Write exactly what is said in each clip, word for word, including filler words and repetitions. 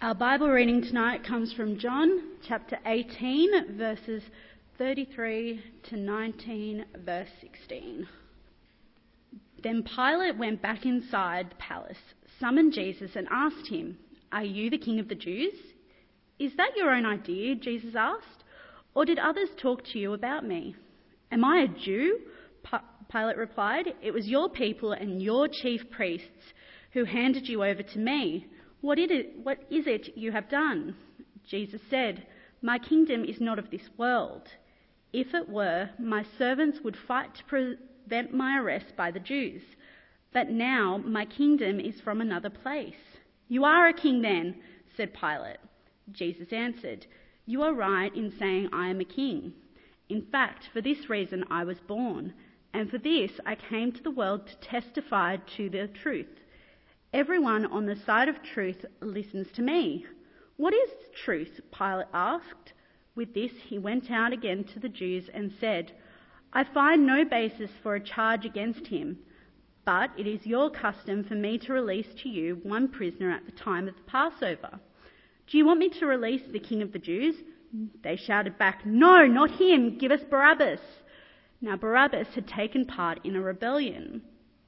Our Bible reading tonight comes from John chapter eighteen, verses thirty-three to nineteen, verse sixteen. Then Pilate went back inside the palace, summoned Jesus and asked him, "Are you the king of the Jews?" "Is that your own idea?" Jesus asked. "Or did others talk to you about me?" "Am I a Jew?" P- Pilate replied. "It was your people and your chief priests who handed you over to me. What is it, what is it you have done?" Jesus said, "My kingdom is not of this world. If it were, my servants would fight to prevent my arrest by the Jews. But now my kingdom is from another place." "You are a king then," said Pilate. Jesus answered, "You are right in saying I am a king. In fact, for this reason I was born, and for this I came to the world to testify to the truth. Everyone on the side of truth listens to me." "What is truth?" Pilate asked. With this he went out again to the Jews and said, "I find no basis for a charge against him, but it is your custom for me to release to you one prisoner at the time of the Passover. Do you want me to release the king of the Jews?" They shouted back, "No, not him. Give us Barabbas." Now Barabbas had taken part in a rebellion.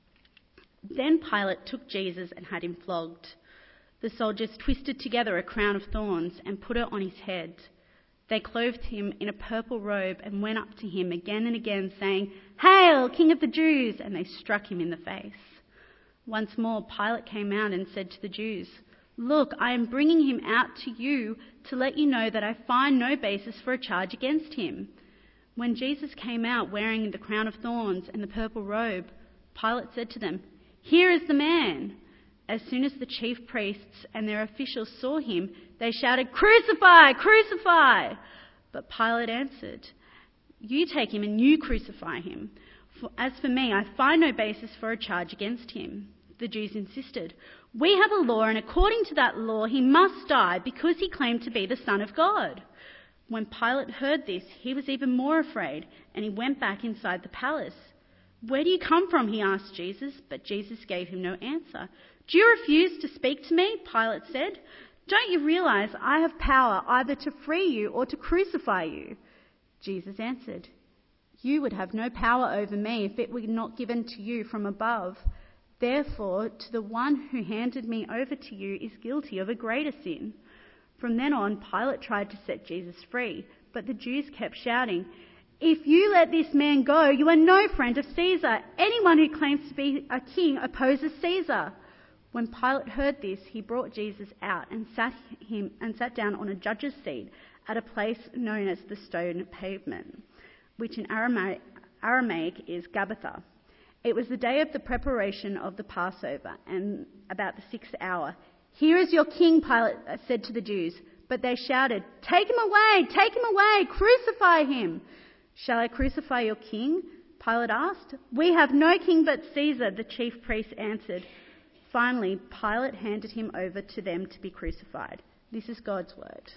Then Pilate took Jesus and had him flogged. The soldiers twisted together a crown of thorns and put it on his head. They clothed him in a purple robe and went up to him again and again, saying, "Hail, King of the Jews!" And they struck him in the face. Once more Pilate came out and said to the Jews, "Look, I am bringing him out to you to let you know that I find no basis for a charge against him." When Jesus came out wearing the crown of thorns and the purple robe, Pilate said to them, "Here is the man." As soon as the chief priests and their officials saw him, they shouted, "Crucify! Crucify!" But Pilate answered, "You take him and you crucify him. For as for me, I find no basis for a charge against him." The Jews insisted, "We have a law, and according to that law he must die because he claimed to be the Son of God." When Pilate heard this, he was even more afraid, and he went back inside the palace. "Where do you come from?" he asked Jesus, but Jesus gave him no answer. "Do you refuse to speak to me?" Pilate said. "Don't you realize I have power either to free you or to crucify you?" Jesus answered, "You would have no power over me if it were not given to you from above. Therefore, to the one who handed me over to you is guilty of a greater sin." From then on, Pilate tried to set Jesus free, but the Jews kept shouting, "If you let this man go, you are no friend of Caesar. Anyone who claims to be a king opposes Caesar." When Pilate heard this, he brought Jesus out and sat him and sat down on a judge's seat at a place known as the Stone Pavement, which in Aramaic, Aramaic is Gabbatha. It was the day of the preparation of the Passover, and about the sixth hour. "Here is your king," Pilate said to the Jews. But they shouted, "Take him away! Take him away! Crucify him!" "Shall I crucify your king?" Pilate asked. "We have no king but Caesar," the chief priests answered. Finally, Pilate handed him over to them to be crucified. This is God's word.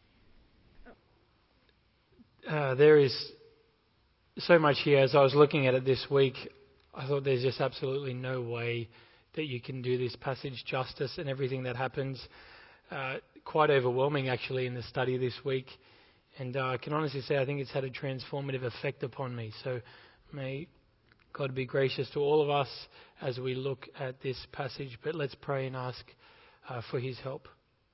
Uh, there is so much here. As I was looking at it this week, I thought there's just absolutely no way that you can do this passage justice and everything that happens. Uh, quite overwhelming, actually, in the study this week. And uh, I can honestly say I think it's had a transformative effect upon me. So may God be gracious to all of us as we look at this passage. But let's pray and ask uh, for his help.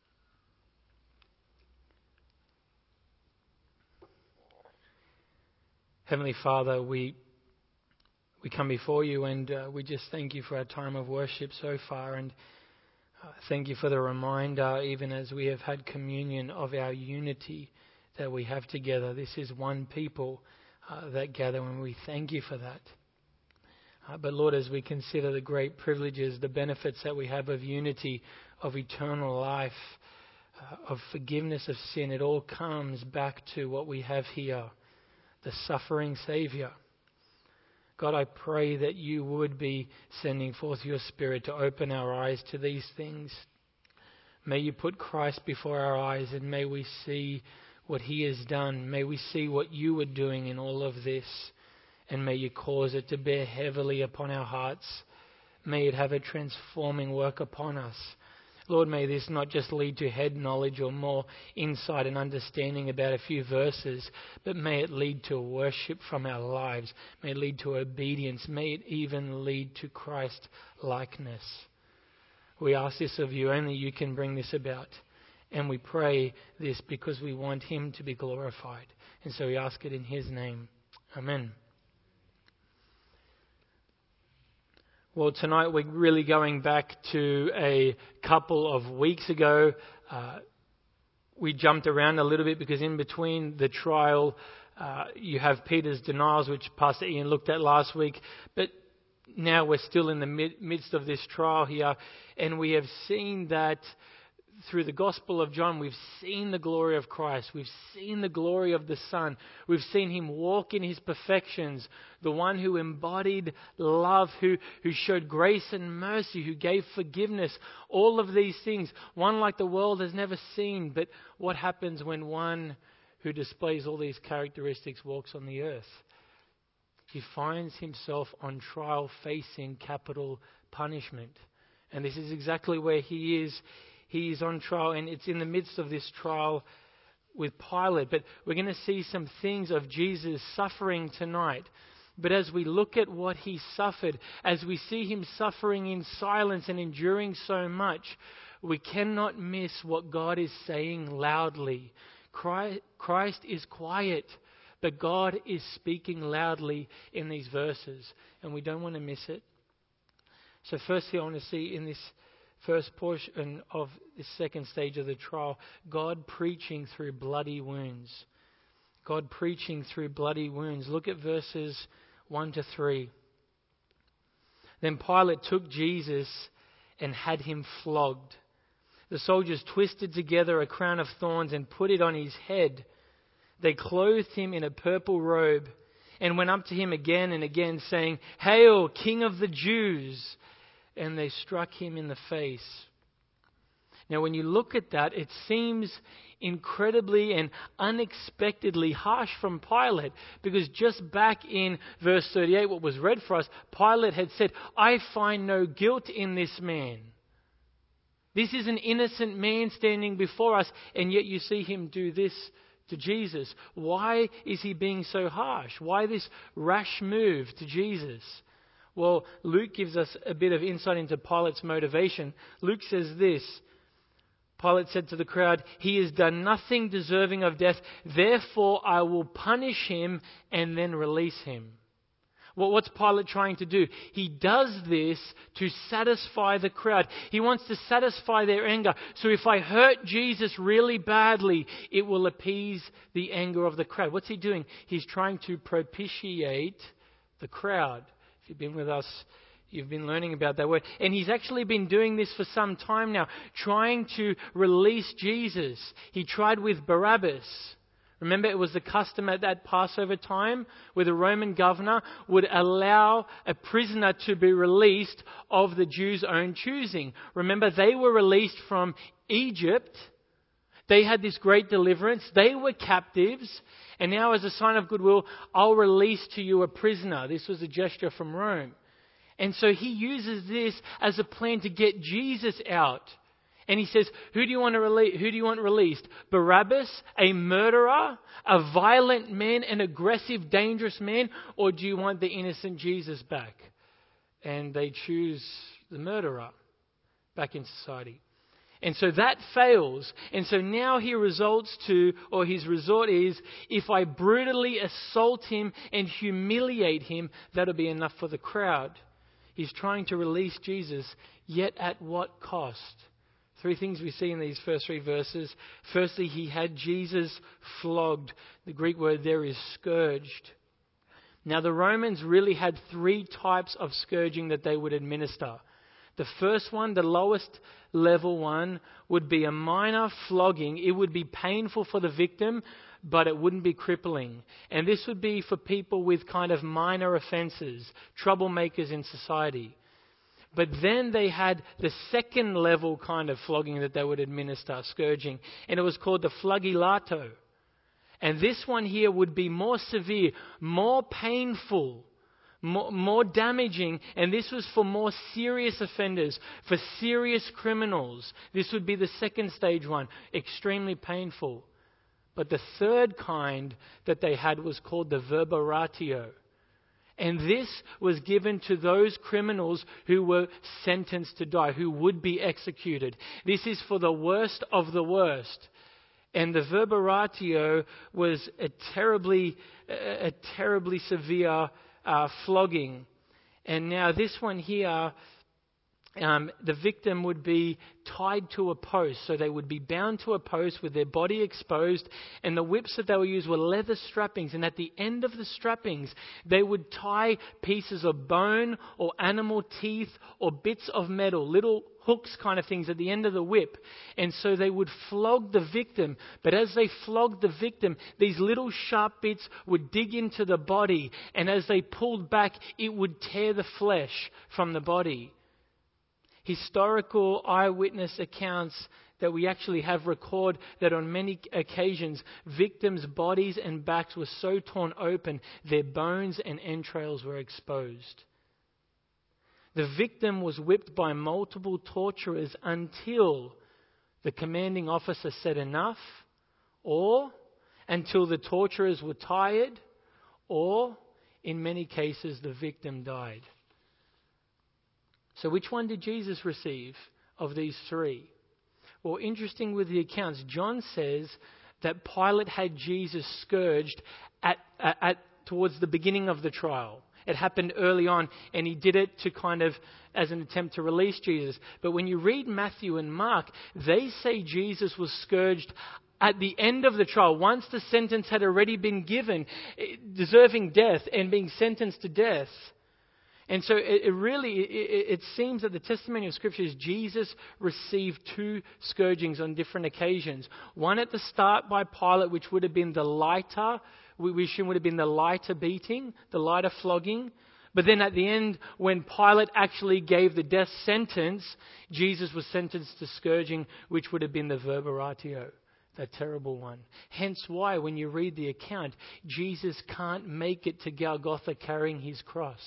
Heavenly Father, we we come before you and uh, we just thank you for our time of worship so far. And uh, thank you for the reminder, even as we have had communion, of our unity that we have together. This is one people uh, that gather, and we thank you for that. Uh, but Lord, as we consider the great privileges, the benefits that we have of unity, of eternal life, uh, of forgiveness of sin, it all comes back to what we have here, the suffering Saviour. God, I pray that you would be sending forth your Spirit to open our eyes to these things. May you put Christ before our eyes, and may we see what he has done. May we see what you are doing in all of this, and may you cause it to bear heavily upon our hearts. May it have a transforming work upon us. Lord, may this not just lead to head knowledge or more insight and understanding about a few verses, but may it lead to worship from our lives. May it lead to obedience. May it even lead to Christ likeness. We ask this of you. Only you can bring this about. And we pray this because we want him to be glorified. And so we ask it in his name. Amen. Well, tonight we're really going back to a couple of weeks ago. Uh, we jumped around a little bit because in between the trial, uh, you have Peter's denials, which Pastor Ian looked at last week. But now we're still in the mid- midst of this trial here. And we have seen that through the Gospel of John, we've seen the glory of Christ. We've seen the glory of the Son. We've seen him walk in his perfections. The one who embodied love, who, who showed grace and mercy, who gave forgiveness. All of these things, one like the world has never seen. But what happens when one who displays all these characteristics walks on the earth? He finds himself on trial facing capital punishment. And this is exactly where he is. He is on trial, and it's in the midst of this trial with Pilate. But we're going to see some things of Jesus suffering tonight. But as we look at what he suffered, as we see him suffering in silence and enduring so much, we cannot miss what God is saying loudly. Christ is quiet, but God is speaking loudly in these verses, and we don't want to miss it. So firstly, I want to see in this first portion of the second stage of the trial, God preaching through bloody wounds. God preaching through bloody wounds. Look at verses one to three. Then Pilate took Jesus and had him flogged. The soldiers twisted together a crown of thorns and put it on his head. They clothed him in a purple robe and went up to him again and again, saying, "Hail, King of the Jews!" And they struck him in the face. Now, when you look at that, it seems incredibly and unexpectedly harsh from Pilate, because just back in verse thirty-eight, what was read for us, Pilate had said, "I find no guilt in this man." This is an innocent man standing before us, and yet you see him do this to Jesus. Why is he being so harsh? Why this rash move to Jesus? Well, Luke gives us a bit of insight into Pilate's motivation. Luke says this: Pilate said to the crowd, "He has done nothing deserving of death, therefore I will punish him and then release him." Well, what's Pilate trying to do? He does this to satisfy the crowd. He wants to satisfy their anger. So if I hurt Jesus really badly, it will appease the anger of the crowd. What's he doing? He's trying to propitiate the crowd. If you've been with us, you've been learning about that word. And he's actually been doing this for some time now, trying to release Jesus. He tried with Barabbas. Remember, it was the custom at that Passover time where the Roman governor would allow a prisoner to be released of the Jews' own choosing. Remember, they were released from Egypt. They had this great deliverance. They were captives. And now, as a sign of goodwill, I'll release to you a prisoner. This was a gesture from Rome. And so he uses this as a plan to get Jesus out. And he says, who do you want to release? Who do you want released? Barabbas, a murderer, a violent man, an aggressive, dangerous man, or do you want the innocent Jesus back? And they choose the murderer back in society. And so that fails. And so now he resorts to, or his resort is, if I brutally assault him and humiliate him, that'll be enough for the crowd. He's trying to release Jesus, yet at what cost? Three things we see in these first three verses. Firstly, he had Jesus flogged. The Greek word there is scourged. Now, the Romans really had three types of scourging that they would administer. The first one, the lowest level one, would be a minor flogging. It would be painful for the victim, but it wouldn't be crippling. And this would be for people with kind of minor offences, troublemakers in society. But then they had the second level kind of flogging that they would administer, scourging. And it was called the flagellato. And this one here would be more severe, more painful, more, more damaging, and this was for more serious offenders, for serious criminals. This would be the second stage one, extremely painful. But the third kind that they had was called the verbaratio. And this was given to those criminals who were sentenced to die, who would be executed. This is for the worst of the worst. And the verbaratio was a terribly, a terribly severe uh, flogging. And now this one here, Um, the victim would be tied to a post. So they would be bound to a post with their body exposed, and the whips that they would use were leather strappings, and at the end of the strappings they would tie pieces of bone or animal teeth or bits of metal, little hooks kind of things at the end of the whip. And so they would flog the victim, but as they flogged the victim, these little sharp bits would dig into the body, and as they pulled back, it would tear the flesh from the body. Historical eyewitness accounts that we actually have record that on many occasions victims' bodies and backs were so torn open their bones and entrails were exposed. The victim was whipped by multiple torturers until the commanding officer said enough, or until the torturers were tired, or in many cases the victim died. So which one did Jesus receive of these three? Well, interesting with the accounts, John says that Pilate had Jesus scourged at, at, at towards the beginning of the trial. It happened early on, and he did it to kind of as an attempt to release Jesus. But when you read Matthew and Mark, they say Jesus was scourged at the end of the trial, once the sentence had already been given, deserving death and being sentenced to death. And so it, it really, it, it seems that the testimony of Scripture is Jesus received two scourgings on different occasions. One at the start by Pilate, which would have been the lighter, we assume would have been the lighter beating, the lighter flogging. But then at the end, when Pilate actually gave the death sentence, Jesus was sentenced to scourging, which would have been the verbaratio, that terrible one. Hence why, when you read the account, Jesus can't make it to Golgotha carrying his cross.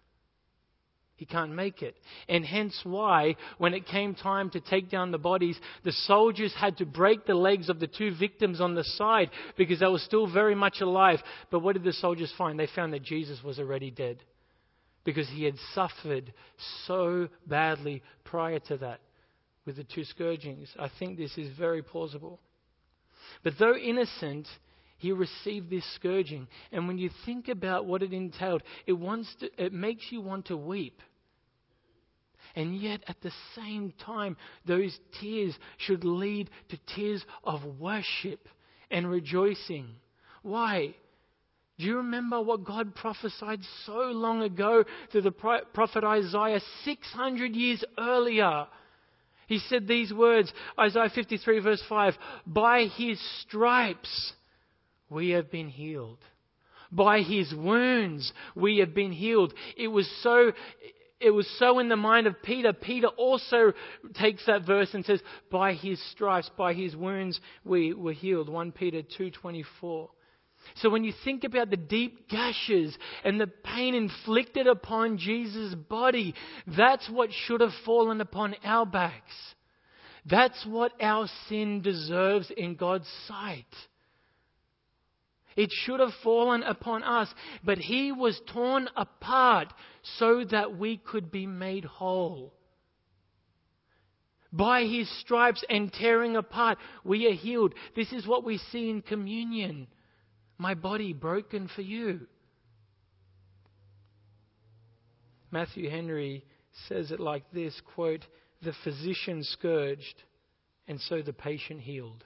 He can't make it. And hence why, when it came time to take down the bodies, the soldiers had to break the legs of the two victims on the side because they were still very much alive. But what did the soldiers find? They found that Jesus was already dead because he had suffered so badly prior to that with the two scourgings. I think this is very plausible. But though innocent, he received this scourging. And when you think about what it entailed, it wants to, it makes you want to weep. And yet at the same time, those tears should lead to tears of worship and rejoicing. Why? Do you remember what God prophesied so long ago through the prophet Isaiah six hundred years earlier? He said these words, Isaiah fifty-three verse five, "By his stripes we have been healed. By his wounds we have been healed." It was so it was so in the mind of Peter. Peter also takes that verse and says, "By his stripes, by his wounds we were healed." First Peter two twenty-four. So when you think about the deep gashes and the pain inflicted upon Jesus' body, that's what should have fallen upon our backs. That's what our sin deserves in God's sight. It should have fallen upon us, but he was torn apart so that we could be made whole. By his stripes and tearing apart, we are healed. This is what we see in communion. My body broken for you. Matthew Henry says it like this, quote, "The physician scourged, and so the patient healed."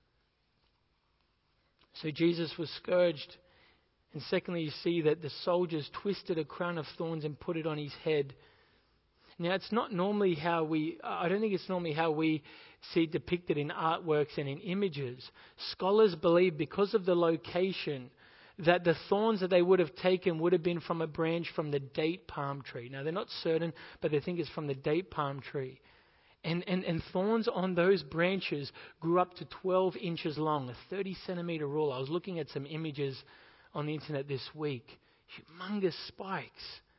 So Jesus was scourged. And secondly, you see that the soldiers twisted a crown of thorns and put it on his head. Now, it's not normally how we, I don't think it's normally how we see it depicted in artworks and in images. Scholars believe because of the location that the thorns that they would have taken would have been from a branch from the date palm tree. Now, they're not certain, but they think it's from the date palm tree. And, and, and thorns on those branches grew up to twelve inches long, a thirty centimeter rule. I was looking at some images on the internet this week. Humongous spikes.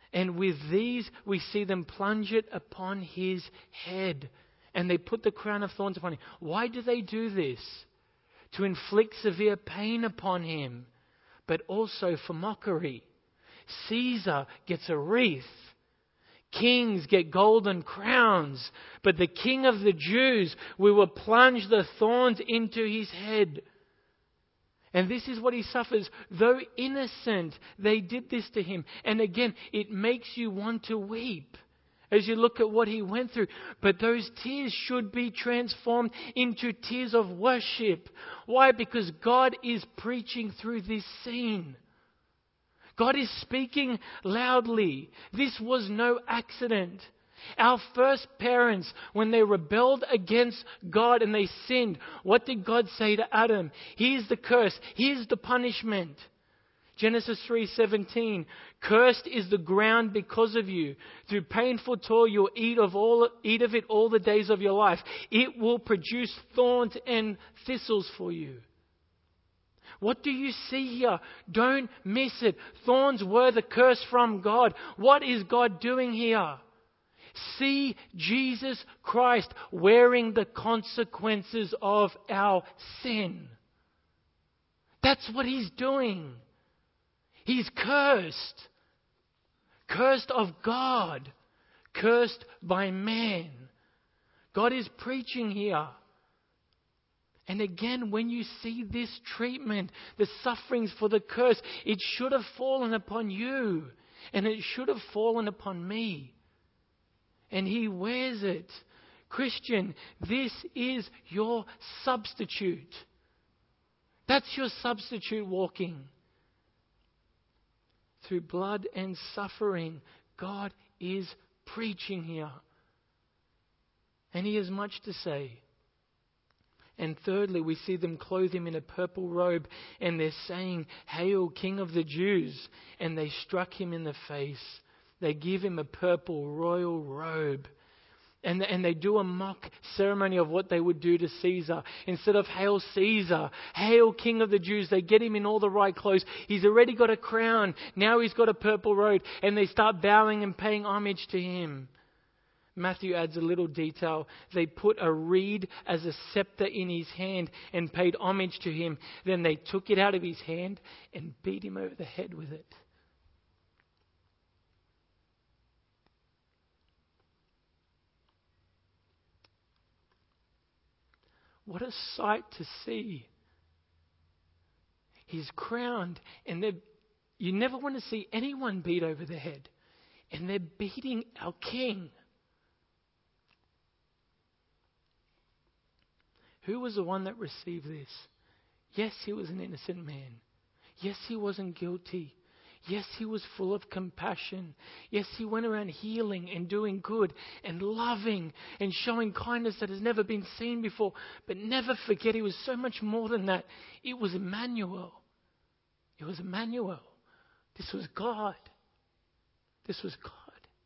And with these, we see them plunge it upon his head. And they put the crown of thorns upon him. Why do they do this? To inflict severe pain upon him, but also for mockery. Caesar gets a wreath. Kings get golden crowns. But the King of the Jews, we will plunge the thorns into his head. And this is what he suffers. Though innocent, they did this to him. And again, it makes you want to weep as you look at what he went through. But those tears should be transformed into tears of worship. Why? Because God is preaching through this scene. God is speaking loudly. This was no accident. Our first parents, when they rebelled against God and they sinned, what did God say to Adam? Here's the curse. Here's the punishment. Genesis three seventeen. Cursed is the ground because of you. Through painful toil you'll eat of all eat of it all the days of your life. It will produce thorns and thistles for you. What do you see here? Don't miss it. Thorns were the curse from God. What is God doing here? See Jesus Christ wearing the consequences of our sin. That's what he's doing. He's cursed. Cursed of God. Cursed by man. God is preaching here. And again, when you see this treatment, the sufferings for the curse, it should have fallen upon you. And it should have fallen upon me. And he wears it. Christian, this is your substitute. That's your substitute walking. Through blood and suffering, God is preaching here. And he has much to say. And thirdly, we see them clothe him in a purple robe, and they're saying, "Hail, King of the Jews." And they struck him in the face. They give him a purple royal robe. And, and they do a mock ceremony of what they would do to Caesar. Instead of "Hail Caesar," "Hail King of the Jews," they get him in all the right clothes. He's already got a crown. Now he's got a purple robe. And they start bowing and paying homage to him. Matthew adds a little detail. They put a reed as a scepter in his hand and paid homage to him. Then they took it out of his hand and beat him over the head with it. What a sight to see. He's crowned, and they're, you never want to see anyone beat over the head. And they're beating our king. Who was the one that received this? Yes, he was an innocent man. Yes, he wasn't guilty. Yes, he was full of compassion. Yes, he went around healing and doing good and loving and showing kindness that has never been seen before. But never forget, he was so much more than that. It was Emmanuel. It was Emmanuel. This was God. This was God.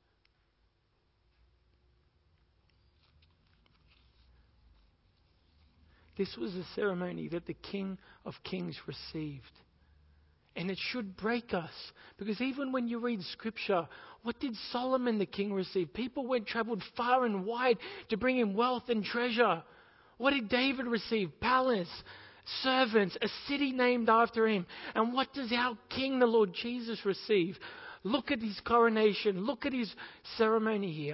This was the ceremony that the King of Kings received. And it should break us. Because even when you read Scripture, what did Solomon the king receive? People went traveled far and wide to bring him wealth and treasure. What did David receive? Palace, servants, a city named after him. And what does our King, the Lord Jesus, receive? Look at his coronation. Look at his ceremony here.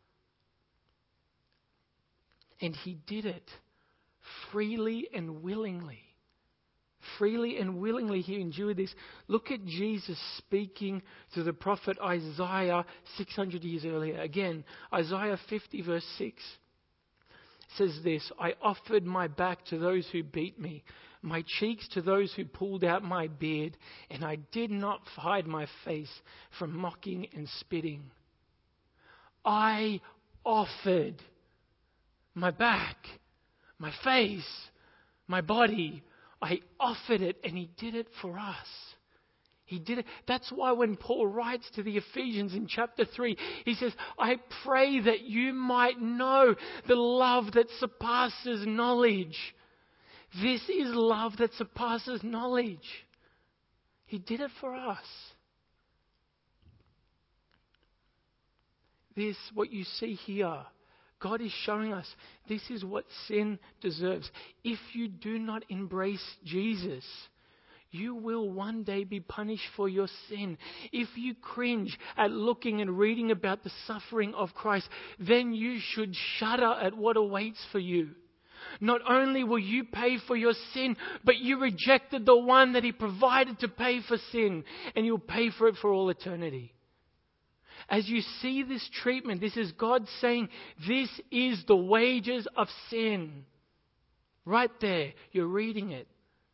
And he did it freely and willingly. Freely and willingly he endured this. Look at Jesus speaking to the prophet Isaiah six hundred years earlier. Again, Isaiah fifty verse six says this: "I offered my back to those who beat me, my cheeks to those who pulled out my beard, and I did not hide my face from mocking and spitting." I offered my back, my face, my body. I offered it, and he did it for us. He did it. That's why when Paul writes to the Ephesians in chapter three, he says, "I pray that you might know the love that surpasses knowledge." This is love that surpasses knowledge. He did it for us. this, what you see here, God is showing us this is what sin deserves. If you do not embrace Jesus, you will one day be punished for your sin. If you cringe at looking and reading about the suffering of Christ, then you should shudder at what awaits for you. Not only will you pay for your sin, but you rejected the one that He provided to pay for sin, and you'll pay for it for all eternity. As you see this treatment, this is God saying, this is the wages of sin. Right there, you're reading it.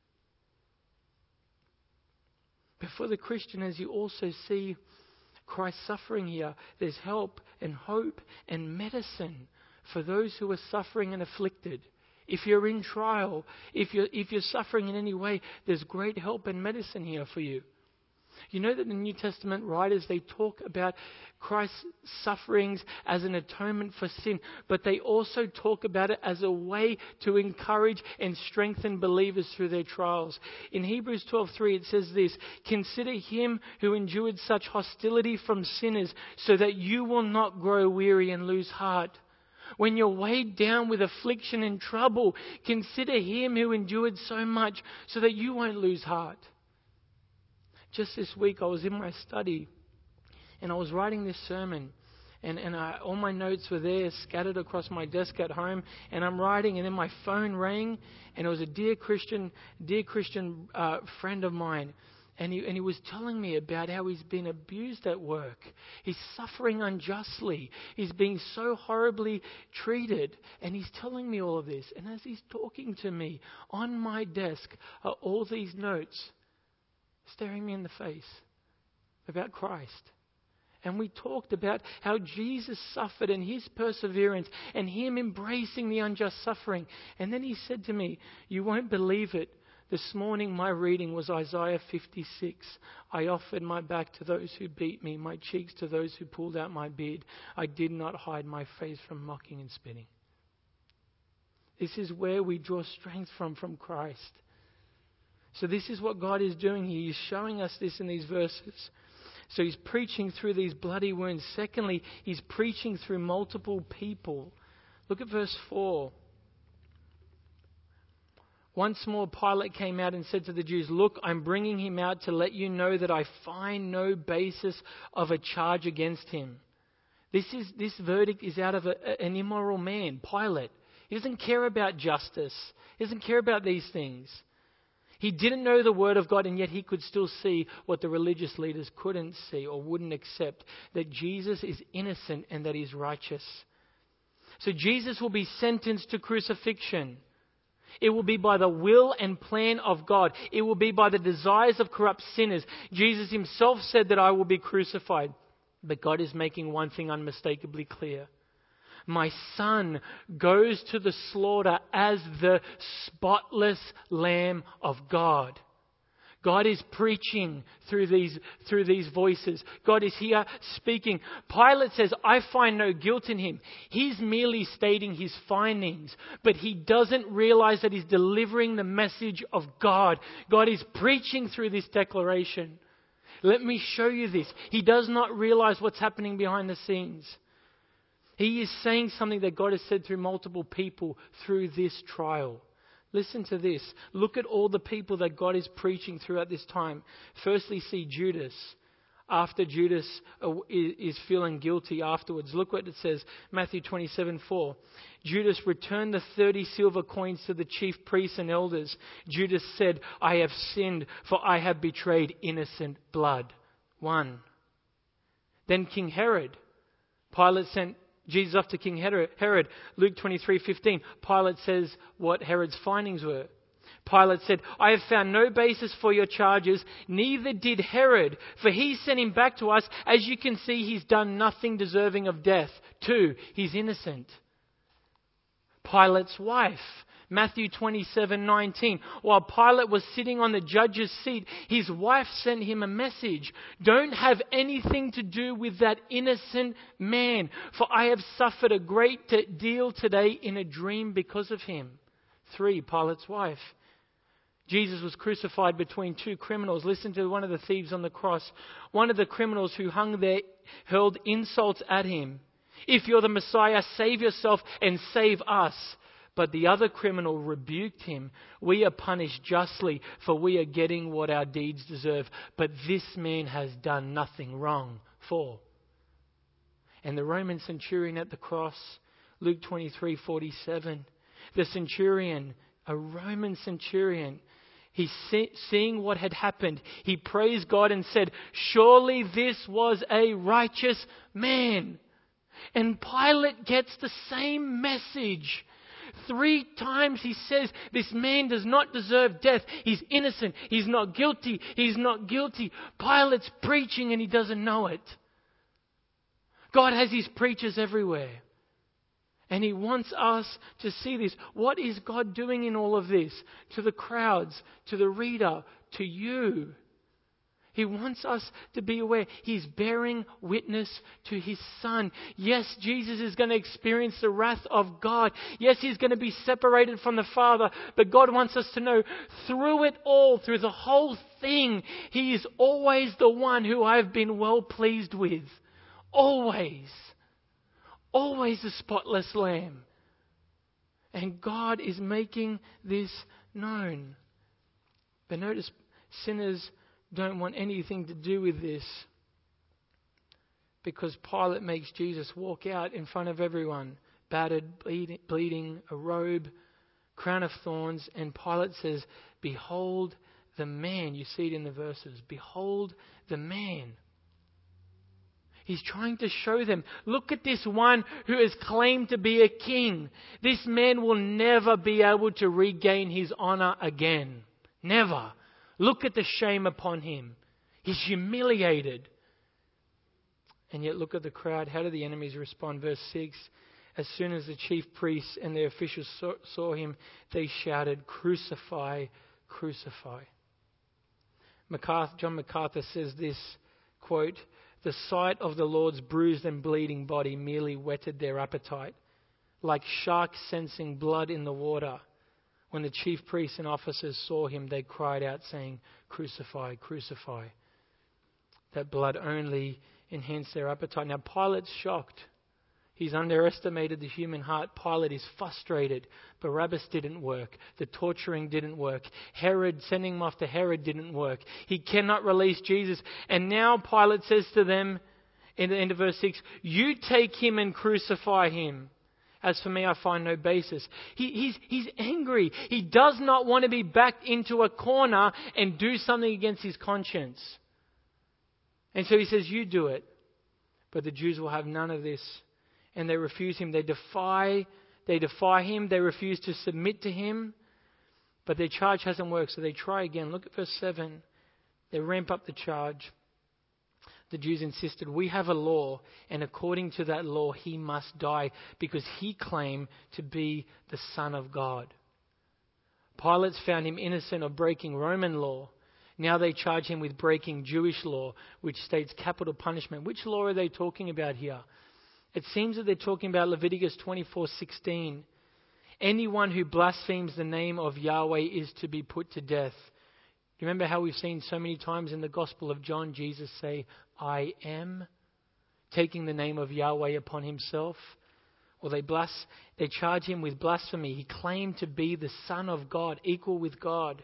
But for the Christian, as you also see Christ's suffering here, there's help and hope and medicine for those who are suffering and afflicted. If you're in trial, if you're, if you're suffering in any way, there's great help and medicine here for you. You know that the New Testament writers, they talk about Christ's sufferings as an atonement for sin, but they also talk about it as a way to encourage and strengthen believers through their trials. In Hebrews twelve three it says this, "Consider Him who endured such hostility from sinners, so that you will not grow weary and lose heart." When you're weighed down with affliction and trouble, consider Him who endured so much, so that you won't lose heart. Just this week I was in my study and I was writing this sermon, and, and I, all my notes were there scattered across my desk at home, and I'm writing, and then my phone rang, and it was a dear Christian dear Christian uh, friend of mine, and he, and he was telling me about how he's been abused at work. He's suffering unjustly. He's being so horribly treated, and he's telling me all of this. And as he's talking to me, on my desk are all these notes staring me in the face about Christ. And we talked about how Jesus suffered and His perseverance and Him embracing the unjust suffering. And then he said to me, "You won't believe it. This morning my reading was Isaiah fifty-six. I offered my back to those who beat me, my cheeks to those who pulled out my beard. I did not hide my face from mocking and spitting." This is where we draw strength from, from Christ. So this is what God is doing here. He's showing us this in these verses. So He's preaching through these bloody wounds. Secondly, He's preaching through multiple people. Look at verse four. Once more Pilate came out and said to the Jews, "Look, I'm bringing Him out to let you know that I find no basis of a charge against Him." This is this verdict is out of a, an immoral man, Pilate. He doesn't care about justice. He doesn't care about these things. He didn't know the Word of God, and yet he could still see what the religious leaders couldn't see or wouldn't accept, that Jesus is innocent and that He's righteous. So Jesus will be sentenced to crucifixion. It will be by the will and plan of God. It will be by the desires of corrupt sinners. Jesus Himself said that I will be crucified. But God is making one thing unmistakably clear. My Son goes to the slaughter as the spotless Lamb of God. God is preaching through these, through these voices. God is here speaking. Pilate says, "I find no guilt in Him." He's merely stating his findings, but he doesn't realize that he's delivering the message of God. God is preaching through this declaration. Let me show you this. He does not realize what's happening behind the scenes. He is saying something that God has said through multiple people through this trial. Listen to this. Look at all the people that God is preaching throughout this time. Firstly, see Judas. After Judas is feeling guilty afterwards. Look what it says. Matthew twenty-seven four. Judas returned the thirty silver coins to the chief priests and elders. Judas said, "I have sinned, for I have betrayed innocent blood." One. Then King Herod. Pilate sent Jesus off to King Herod. Luke twenty-three fifteen. Pilate says what Herod's findings were. Pilate said, "I have found no basis for your charges, neither did Herod, for he sent him back to us. As you can see, he's done nothing deserving of death." Two, he's innocent. Pilate's wife. Matthew twenty-seven nineteen. While Pilate was sitting on the judge's seat, his wife sent him a message. "Don't have anything to do with that innocent man, for I have suffered a great deal today in a dream because of him." Three, Pilate's wife. Jesus was crucified between two criminals. Listen to one of the thieves on the cross. One of the criminals who hung there hurled insults at Him. If you're the Messiah, save yourself and save us." But the other criminal rebuked him. "We are punished justly, for we are getting what our deeds deserve. But this man has done nothing wrong." For. And the Roman centurion at the cross, Luke twenty-three forty-seven, the centurion, a Roman centurion, he's see, seeing what had happened. He praised God and said, "Surely this was a righteous man." And Pilate gets the same message. Three times he says, this man does not deserve death. He's innocent. He's not guilty. He's not guilty. Pilate's preaching and he doesn't know it. God has his preachers everywhere. And he wants us to see this. What is God doing in all of this? To the crowds, to the reader, to you. He wants us to be aware. He's bearing witness to his Son. Yes, Jesus is going to experience the wrath of God. Yes, he's going to be separated from the Father. But God wants us to know through it all, through the whole thing, he is always the one who I've been well pleased with. Always. Always the spotless Lamb. And God is making this known. But notice, sinners don't want anything to do with this, because Pilate makes Jesus walk out in front of everyone, battered, bleeding, bleeding, a robe, crown of thorns, and Pilate says, "Behold the man." You see it in the verses. Behold the man. He's trying to show them, look at this one who has claimed to be a king. This man will never be able to regain his honor again. Never. Look at the shame upon him. He's humiliated. And yet look at the crowd. How do the enemies respond? Verse six. As soon as the chief priests and their officials saw, saw him, they shouted, "Crucify, crucify." MacArthur, John MacArthur says this, quote, "The sight of the Lord's bruised and bleeding body merely whetted their appetite, like sharks sensing blood in the water. When the chief priests and officers saw him, they cried out, saying, 'Crucify, crucify.' That blood only enhanced their appetite." Now Pilate's shocked. He's underestimated the human heart. Pilate is frustrated. Barabbas didn't work. The torturing didn't work. Herod, sending him off to Herod didn't work. He cannot release Jesus. And now Pilate says to them, in the end of verse six, "You take him and crucify him. As for me, I find no basis." He, he's, he's angry. He does not want to be backed into a corner and do something against his conscience. And so he says, "You do it." But the Jews will have none of this. And they refuse him. They defy, they defy him. They refuse to submit to him. But their charge hasn't worked, so they try again. Look at verse seven. They ramp up the charge. The Jews insisted, "We have a law, and according to that law, he must die, because he claimed to be the Son of God." Pilate's found him innocent of breaking Roman law. Now they charge him with breaking Jewish law, which states capital punishment. Which law are they talking about here? It seems that they're talking about Leviticus twenty-four sixteen. Anyone who blasphemes the name of Yahweh is to be put to death. Do you remember how we've seen so many times in the Gospel of John, Jesus say, "I am," taking the name of Yahweh upon himself? Or they blas- they charge him with blasphemy. He claimed to be the Son of God, equal with God.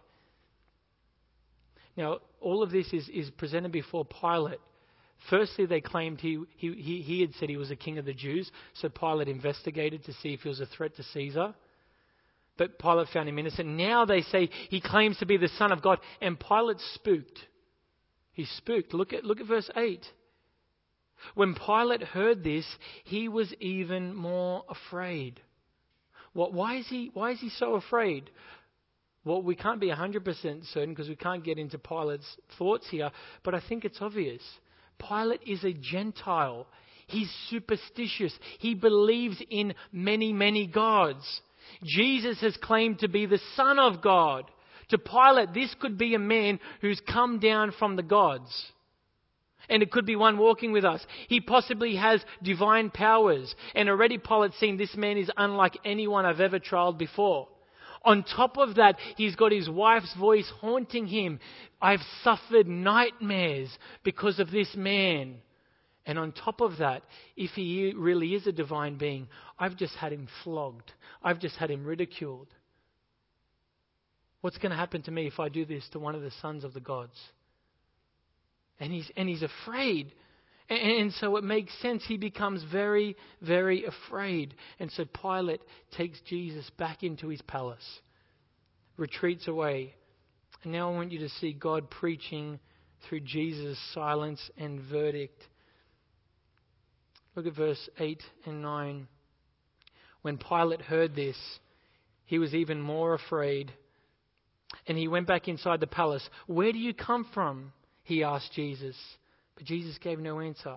Now, all of this is, is presented before Pilate. Firstly, they claimed he, he, he, he had said he was a king of the Jews, so Pilate investigated to see if he was a threat to Caesar. But Pilate found him innocent. Now they say he claims to be the Son of God, and Pilate spooked. He spooked. Look at, look at verse eight. When Pilate heard this, he was even more afraid. What, why is he, why is he so afraid? Well, we can't be one hundred percent certain because we can't get into Pilate's thoughts here, but I think it's obvious. Pilate is a Gentile. He's superstitious. He believes in many, many gods. Jesus has claimed to be the Son of God. To Pilate, this could be a man who's come down from the gods. And it could be one walking with us. He possibly has divine powers. And already Pilate's seen this man is unlike anyone I've ever trialed before. On top of that, he's got his wife's voice haunting him. I've suffered nightmares because of this man. And on top of that, if he really is a divine being, I've just had him flogged. I've just had him ridiculed. What's going to happen to me if I do this to one of the sons of the gods? And he's, and he's afraid. And, and so it makes sense. He becomes very, very afraid. And so Pilate takes Jesus back into his palace, retreats away. And now I want you to see God preaching through Jesus' silence and verdict. Look at verse eight and nine. When Pilate heard this, he was even more afraid. And he went back inside the palace. Where do you come from? He asked Jesus. But Jesus gave no answer.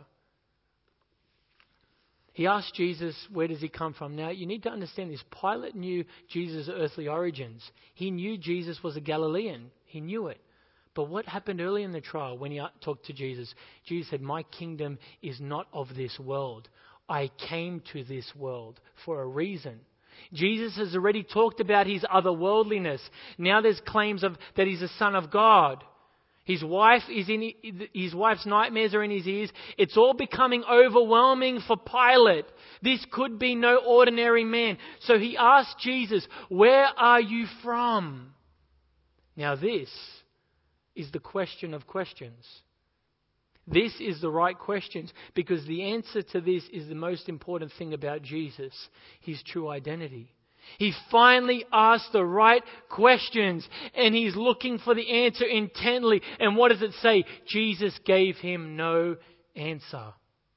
He asked Jesus, where does he come from? Now, you need to understand this. Pilate knew Jesus' earthly origins. He knew Jesus was a Galilean. He knew it. But what happened early in the trial when he talked to Jesus? Jesus said, my kingdom is not of this world. I came to this world for a reason. Jesus has already talked about his otherworldliness. Now there's claims of that he's the Son of God. His wife is in his wife's nightmares are in his ears. It's all becoming overwhelming for Pilate. This could be no ordinary man. So he asked Jesus, where are you from? Now this is the question of questions. This is the right questions, because the answer to this is the most important thing about Jesus, his true identity. He finally asked the right questions, and he's looking for the answer intently. And what does it say? Jesus gave him no answer.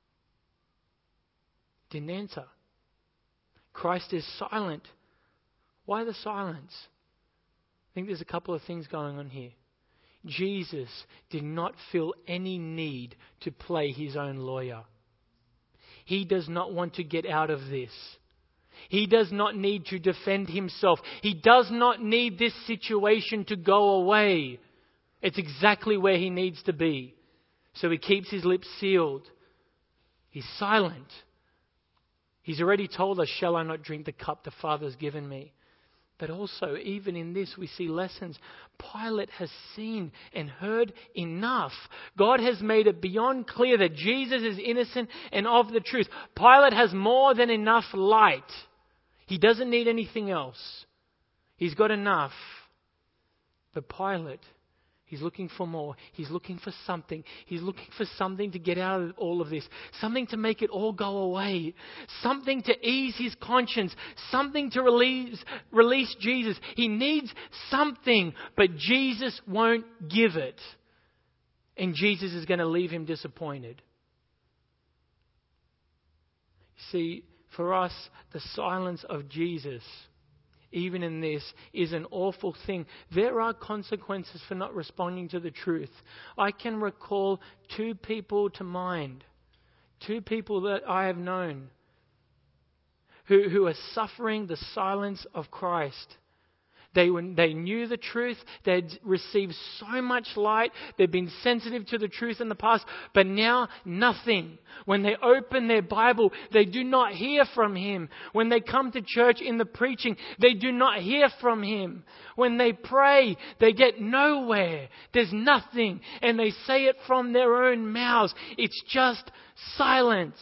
Didn't answer. Christ is silent. Why the silence? I think there's a couple of things going on here. Jesus did not feel any need to play his own lawyer. He does not want to get out of this. He does not need to defend himself. He does not need this situation to go away. It's exactly where he needs to be. So he keeps his lips sealed. He's silent. He's already told us, shall I not drink the cup the Father has given me? But also, even in this, we see lessons. Pilate has seen and heard enough. God has made it beyond clear that Jesus is innocent and of the truth. Pilate has more than enough light. He doesn't need anything else. He's got enough. But Pilate, he's looking for more. He's looking for something. He's looking for something to get out of all of this. Something to make it all go away. Something to ease his conscience. Something to release, release Jesus. He needs something, but Jesus won't give it. And Jesus is going to leave him disappointed. See, for us, the silence of Jesus, even in this, is an awful thing. There are consequences for not responding to the truth. I can recall two people to mind, two people that I have known who, who are suffering the silence of Christ. They, were, they knew the truth. They'd received so much light. They'd been sensitive to the truth in the past. But now, nothing. When they open their Bible, they do not hear from Him. When they come to church in the preaching, they do not hear from Him. When they pray, they get nowhere. There's nothing. And they say it from their own mouths. It's just silence.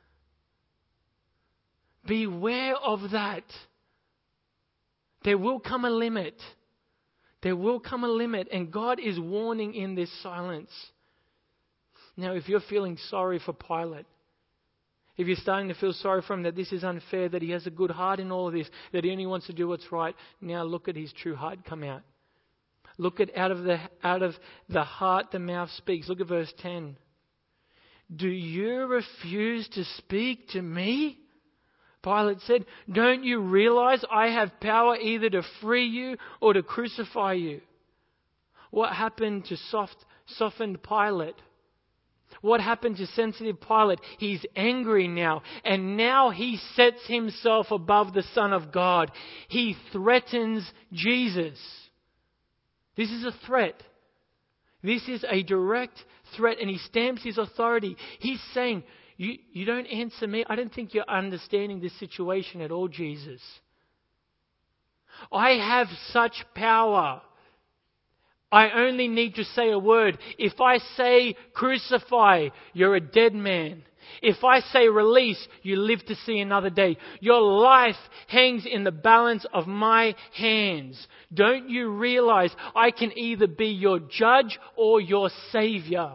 Beware of that. There will come a limit. There will come a limit. And God is warning in this silence. Now, if you're feeling sorry for Pilate, if you're starting to feel sorry for him, that this is unfair, that he has a good heart in all of this, that he only wants to do what's right, now look at his true heart come out. Look at out of the, out of the heart the mouth speaks. Look at verse ten. Do you refuse to speak to me? Pilate said, don't you realize I have power either to free you or to crucify you? What happened to soft, softened Pilate? What happened to sensitive Pilate? He's angry now. And now he sets himself above the Son of God. He threatens Jesus. This is a threat. This is a direct threat, and he stamps his authority. He's saying, You, you don't answer me. I don't think you're understanding this situation at all, Jesus. I have such power. I only need to say a word. If I say crucify, you're a dead man. If I say release, you live to see another day. Your life hangs in the balance of my hands. Don't you realize I can either be your judge or your savior?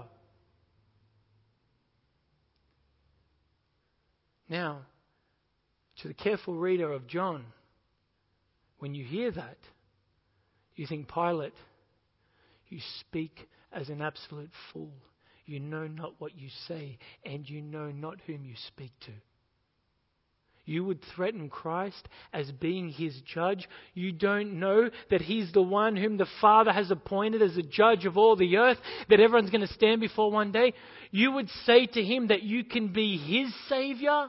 Now, to the careful reader of John, when you hear that, you think, Pilate, you speak as an absolute fool. You know not what you say, and you know not whom you speak to. You would threaten Christ as being his judge. You don't know that he's the one whom the Father has appointed as a judge of all the earth, that everyone's going to stand before one day. You would say to him that you can be his savior.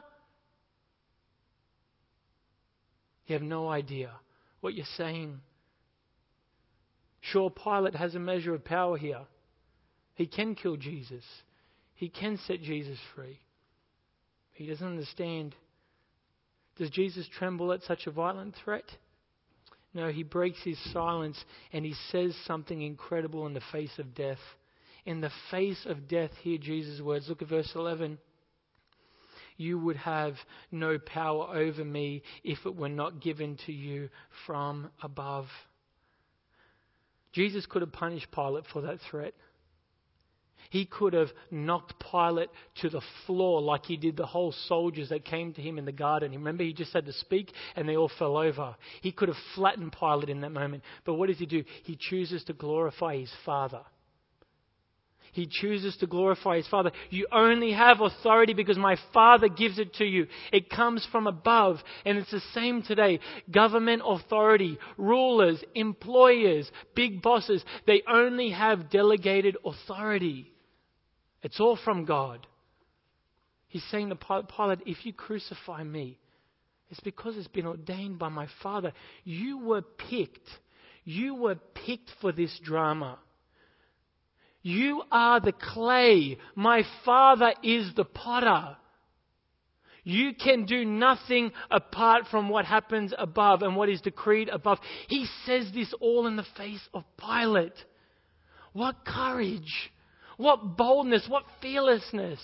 You have no idea what you're saying. Sure, Pilate has a measure of power here. He can kill Jesus. He can set Jesus free. He doesn't understand. Does Jesus tremble at such a violent threat? No, he breaks his silence and he says something incredible in the face of death. In the face of death, hear Jesus' words. Look at verse eleven. You would have no power over me if it were not given to you from above. Jesus could have punished Pilate for that threat. He could have knocked Pilate to the floor like he did the whole soldiers that came to him in the garden. Remember, he just had to speak and they all fell over. He could have flattened Pilate in that moment. But what does he do? He chooses to glorify his Father. He chooses to glorify his Father. You only have authority because my Father gives it to you. It comes from above. And it's the same today. Government authority, rulers, employers, big bosses, they only have delegated authority. It's all from God. He's saying to Pilate, if you crucify me, it's because it's been ordained by my Father. You were picked. You were picked for this drama. You are the clay. My Father is the potter. You can do nothing apart from what happens above and what is decreed above. He says this all in the face of Pilate. What courage. What boldness. What fearlessness.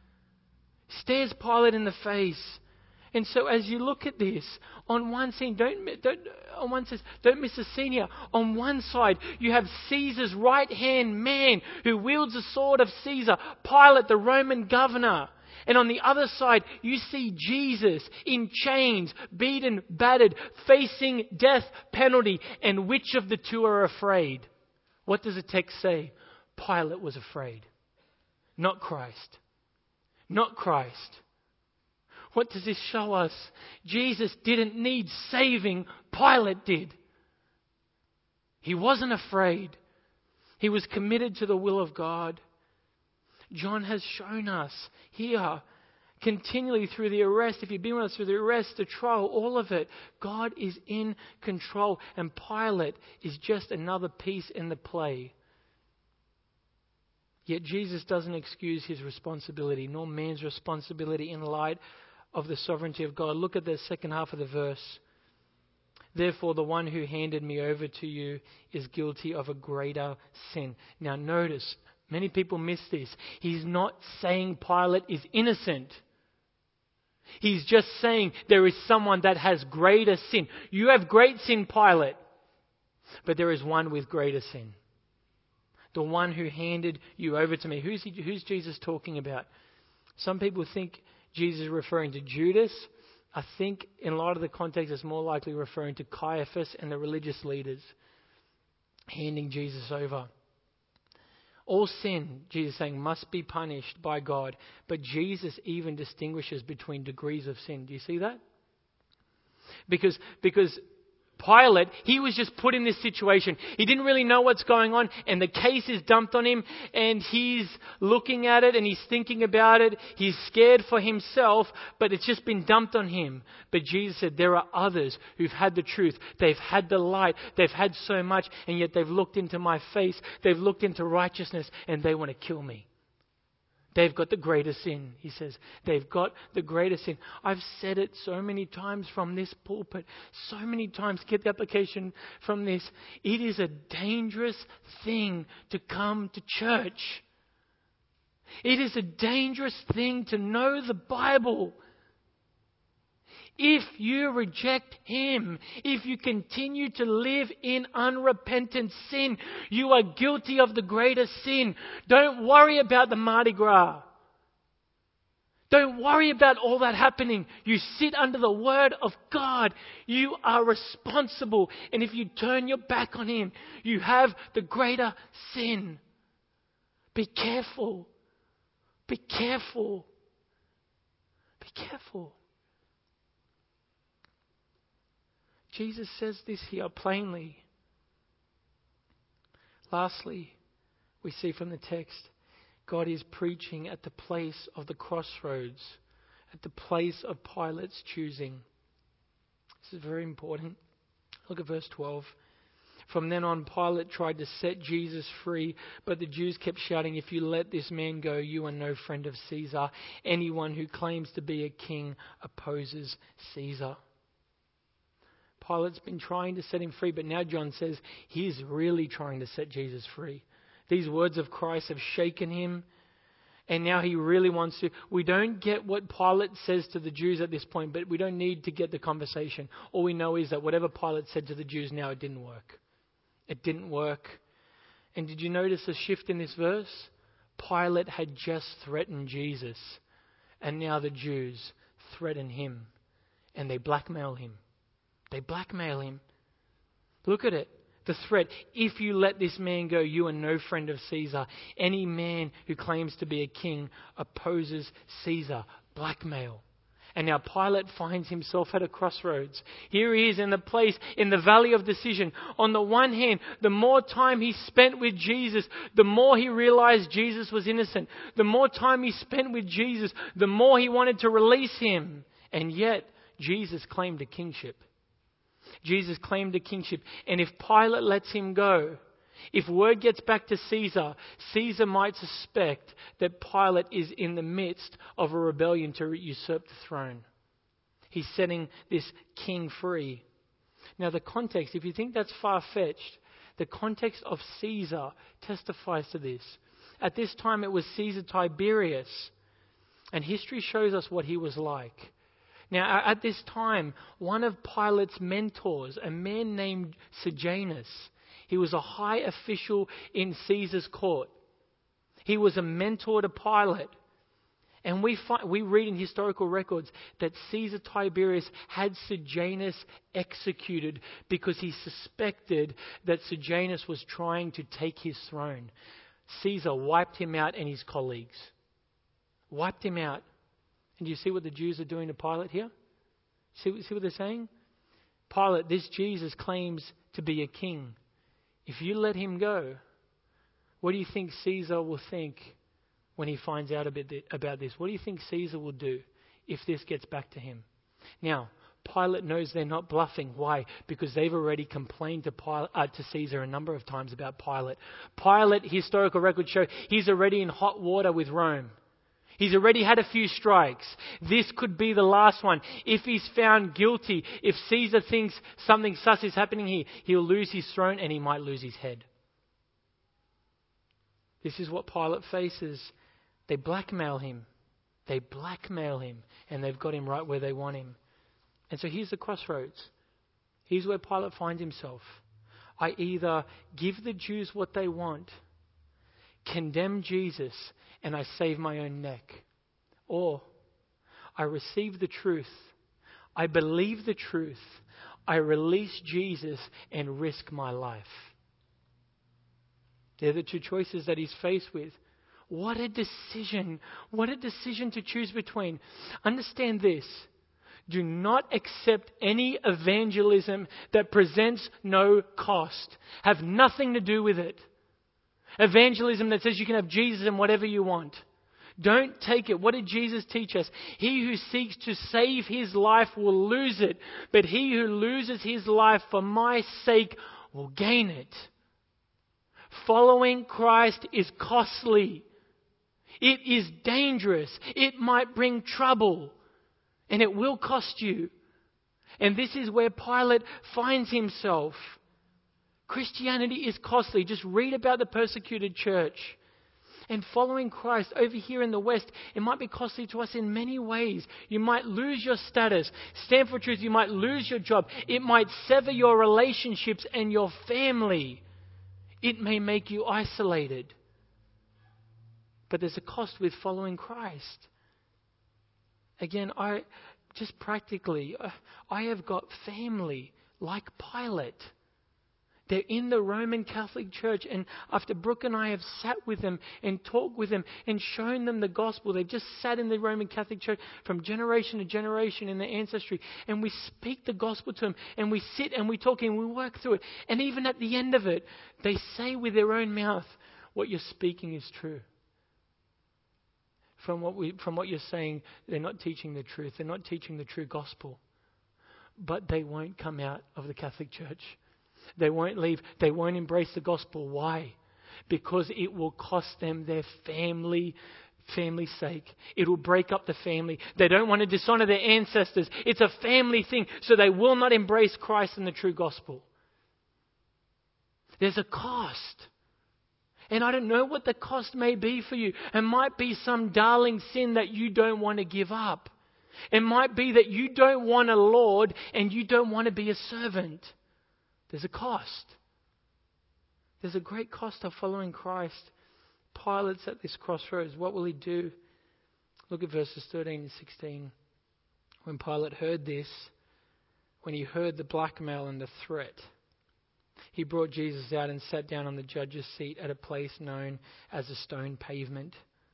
Stares Pilate in the face. And so as you look at this, on one scene, don't, don't, on one says, don't miss a scene here. On one side, you have Caesar's right-hand man who wields the sword of Caesar, Pilate, the Roman governor. And on the other side, you see Jesus in chains, beaten, battered, facing death penalty. And which of the two are afraid? What does the text say? Pilate was afraid. Not Christ. Not Christ. What does this show us? Jesus didn't need saving. Pilate did. He wasn't afraid. He was committed to the will of God. John has shown us here, continually through the arrest, if you've been with us through the arrest, the trial, all of it, God is in control. And Pilate is just another piece in the play. Yet Jesus doesn't excuse his responsibility, nor man's responsibility in light of the sovereignty of God. Look at the second half of the verse. Therefore, the one who handed me over to you is guilty of a greater sin. Now notice, many people miss this. He's not saying Pilate is innocent. He's just saying there is someone that has greater sin. You have great sin, Pilate. But there is one with greater sin. The one who handed you over to me. Who's, he, who's Jesus talking about? Some people think Jesus is referring to Judas. I think in a lot of the context it's more likely referring to Caiaphas and the religious leaders handing Jesus over. All sin, Jesus is saying, must be punished by God. But Jesus even distinguishes between degrees of sin. Do you see that? Because, because Pilate, he was just put in this situation. He didn't really know what's going on, and the case is dumped on him, and he's looking at it and he's thinking about it. He's scared for himself, but it's just been dumped on him. But Jesus said there are others who've had the truth. They've had the light. They've had so much, and yet they've looked into my face. They've looked into righteousness, and they want to kill me. They've got the greater sin, he says. They've got the greater sin. I've said it so many times from this pulpit, so many times. Get the application from this. It is a dangerous thing to come to church. It is a dangerous thing to know the Bible. If you reject Him, if you continue to live in unrepentant sin, you are guilty of the greater sin. Don't worry about the Mardi Gras. Don't worry about all that happening. You sit under the Word of God. You are responsible. And if you turn your back on Him, you have the greater sin. Be careful. Be careful. Be careful. Jesus says this here plainly. Lastly, we see from the text, God is preaching at the place of the crossroads, at the place of Pilate's choosing. This is very important. Look at verse twelve. From then on, Pilate tried to set Jesus free, but the Jews kept shouting, "If you let this man go, you are no friend of Caesar. Anyone who claims to be a king opposes Caesar." Pilate's been trying to set him free, but now John says he's really trying to set Jesus free. These words of Christ have shaken him, and now he really wants to. We don't get what Pilate says to the Jews at this point, but we don't need to get the conversation. All we know is that whatever Pilate said to the Jews now, it didn't work. It didn't work. And did you notice a shift in this verse? Pilate had just threatened Jesus, and now the Jews threaten him, and they blackmail him. They blackmail him. Look at it. The threat. If you let this man go, you are no friend of Caesar. Any man who claims to be a king opposes Caesar. Blackmail. And now Pilate finds himself at a crossroads. Here he is in the place, in the valley of decision. On the one hand, the more time he spent with Jesus, the more he realized Jesus was innocent. The more time he spent with Jesus, the more he wanted to release him. And yet, Jesus claimed a kingship. Jesus claimed a kingship. And if Pilate lets him go, if word gets back to Caesar, Caesar might suspect that Pilate is in the midst of a rebellion to usurp the throne. He's setting this king free. Now the context, if you think that's far-fetched, the context of Caesar testifies to this. At this time it was Caesar Tiberius. And history shows us what he was like. Now, at this time, one of Pilate's mentors, a man named Sejanus, he was a high official in Caesar's court. He was a mentor to Pilate. And we find, we read in historical records that Caesar Tiberius had Sejanus executed because he suspected that Sejanus was trying to take his throne. Caesar wiped him out and his colleagues. Wiped him out. And do you see what the Jews are doing to Pilate here? See, see what they're saying? Pilate, this Jesus claims to be a king. If you let him go, what do you think Caesar will think when he finds out a bit about this? What do you think Caesar will do if this gets back to him? Now, Pilate knows they're not bluffing. Why? Because they've already complained to, Pilate, uh, to Caesar a number of times about Pilate. Pilate, historical records show, he's already in hot water with Rome. He's already had a few strikes. This could be the last one. If he's found guilty, if Caesar thinks something sus is happening here, he'll lose his throne and he might lose his head. This is what Pilate faces. They blackmail him. They blackmail him. And they've got him right where they want him. And so here's the crossroads. Here's where Pilate finds himself. I either give the Jews what they want, condemn Jesus, and I save my own neck. Or I receive the truth. I believe the truth. I release Jesus and risk my life. They're the two choices that he's faced with. What a decision. What a decision to choose between. Understand this. Do not accept any evangelism that presents no cost. Have nothing to do with it. Evangelism that says you can have Jesus and whatever you want. Don't take it. What did Jesus teach us? He who seeks to save his life will lose it. But he who loses his life for my sake will gain it. Following Christ is costly. It is dangerous. It might bring trouble. And it will cost you. And this is where Pilate finds himself. Christianity is costly. Just read about the persecuted church. And following Christ over here in the West, it might be costly to us in many ways. You might lose your status. Stand for truth, you might lose your job. It might sever your relationships and your family. It may make you isolated. But there's a cost with following Christ. Again, I just practically, I have got family like Pilate. They're in the Roman Catholic Church, and after Brooke and I have sat with them and talked with them and shown them the gospel, they've just sat in the Roman Catholic Church from generation to generation in their ancestry, and we speak the gospel to them, and we sit and we talk and we work through it. And even at the end of it, they say with their own mouth, what you're speaking is true. From what we, from what you're saying, they're not teaching the truth. They're not teaching the true gospel. But they won't come out of the Catholic Church. They won't leave. They won't embrace the gospel. Why? Because it will cost them their family, family's sake. It will break up the family. They don't want to dishonor their ancestors. It's a family thing. So they will not embrace Christ and the true gospel. There's a cost. And I don't know what the cost may be for you. It might be some darling sin that you don't want to give up. It might be that you don't want a Lord and you don't want to be a servant. There's a cost. There's a great cost of following Christ. Pilate's at this crossroads. What will he do? Look at verses thirteen and sixteen. When Pilate heard this, when he heard the blackmail and the threat, he brought Jesus out and sat down on the judge's seat at a place known as a stone pavement,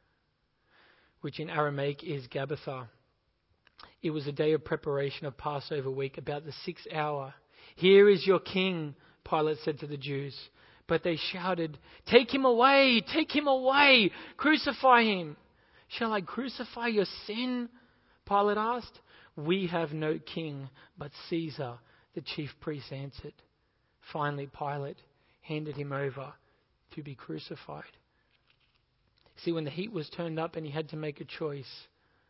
which in Aramaic is Gabbatha. It was a day of preparation of Passover week, about the sixth hour. "Here is your king," Pilate said to the Jews. But they shouted, "Take him away! Take him away! Crucify him!" "Shall I crucify your sin?" Pilate asked. "We have no king but Caesar," the chief priest answered. Finally, Pilate handed him over to be crucified. See, when the heat was turned up and he had to make a choice,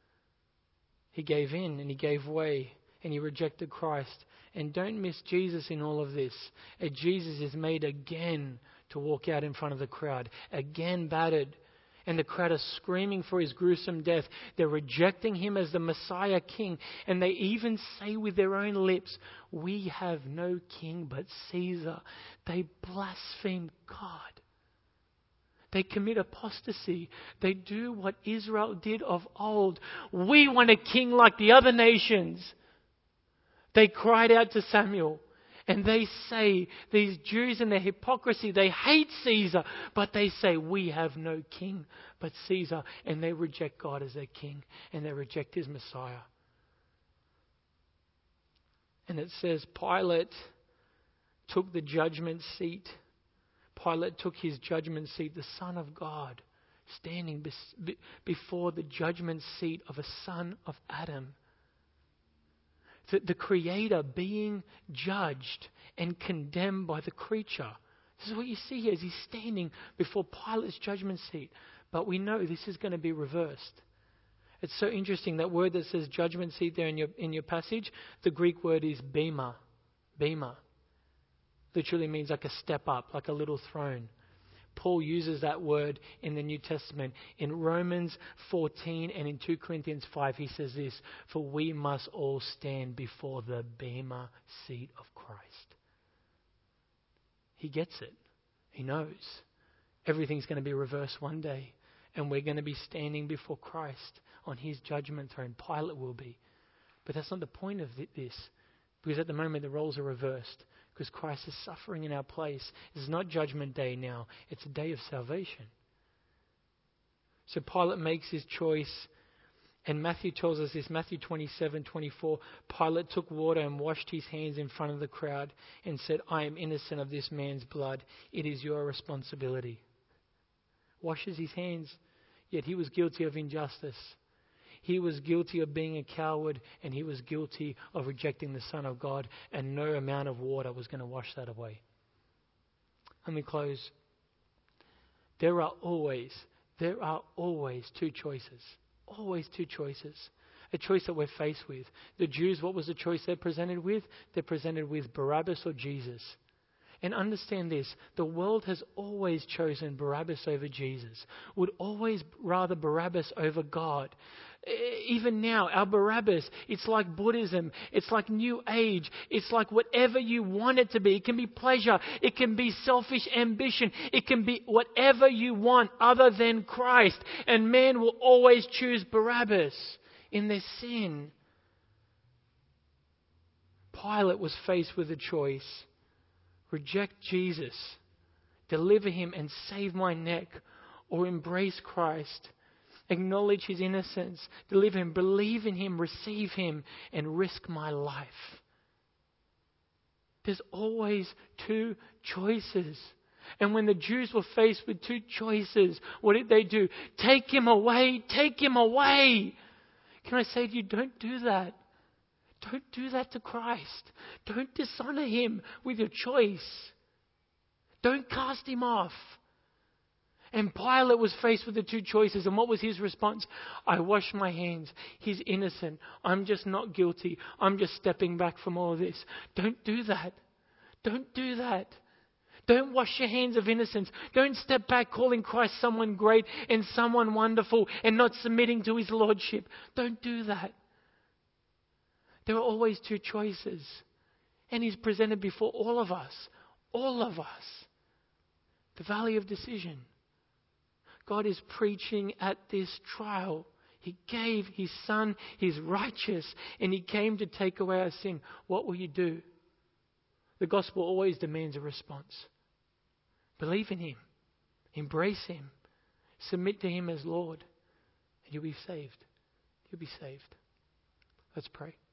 he gave in and he gave way and he rejected Christ. And don't miss Jesus in all of this. Uh, Jesus is made again to walk out in front of the crowd, again battered. And the crowd are screaming for his gruesome death. They're rejecting him as the Messiah King. And they even say with their own lips, "We have no king but Caesar." They blaspheme God. They commit apostasy. They do what Israel did of old. "We want a king like the other nations." They cried out to Samuel. And they say, these Jews and their hypocrisy, they hate Caesar, but they say, "We have no king but Caesar." And they reject God as their king, and they reject his Messiah. And it says Pilate took the judgment seat. Pilate took his judgment seat, the Son of God, standing bes- before the judgment seat of a son of Adam. The, the Creator being judged and condemned by the creature. This is what you see here as he's standing before Pilate's judgment seat. But we know this is going to be reversed. It's so interesting, that word that says judgment seat there in your in your passage, the Greek word is bema. Bema. Literally means like a step up, like a little throne. Paul uses that word in the New Testament. In Romans fourteen and in two Corinthians five, he says this: "For we must all stand before the bema seat of Christ." He gets it. He knows. Everything's going to be reversed one day. And we're going to be standing before Christ on his judgment throne. Pilate will be. But that's not the point of this. Because at the moment the roles are reversed. Because Christ is suffering in our place. It's not judgment day now. It's a day of salvation. So Pilate makes his choice. And Matthew tells us this, Matthew twenty-seven twenty-four. Pilate took water and washed his hands in front of the crowd and said, "I am innocent of this man's blood. It is your responsibility." Washes his hands. Yet he was guilty of injustice. He was guilty of being a coward, and he was guilty of rejecting the Son of God, and no amount of water was going to wash that away. Let me close. There are always there are always two choices. Always two choices. A choice that we're faced with. The Jews, what was the choice they're presented with? They're presented with Barabbas or Jesus. And understand this, the world has always chosen Barabbas over Jesus, would always rather Barabbas over God. Even now, our Barabbas, it's like Buddhism, it's like New Age, it's like whatever you want it to be. It can be pleasure, it can be selfish ambition, it can be whatever you want other than Christ. And man will always choose Barabbas in their sin. Pilate was faced with a choice. Reject Jesus, deliver him and save my neck, or embrace Christ, acknowledge his innocence, deliver him, believe in him, receive him, and risk my life. There's always two choices. And when the Jews were faced with two choices, what did they do? Take him away, take him away. Can I say to you, don't do that. Don't do that to Christ. Don't dishonor him with your choice. Don't cast him off. And Pilate was faced with the two choices. And what was his response? I wash my hands. He's innocent. I'm just not guilty. I'm just stepping back from all of this. Don't do that. Don't do that. Don't wash your hands of innocence. Don't step back calling Christ someone great and someone wonderful and not submitting to his lordship. Don't do that. There are always two choices. And he's presented before all of us. All of us. The valley of decision. God is preaching at this trial. He gave his son, he's righteous, and he came to take away our sin. What will you do? The gospel always demands a response. Believe in him. Embrace him. Submit to him as Lord. And you'll be saved. You'll be saved. Let's pray.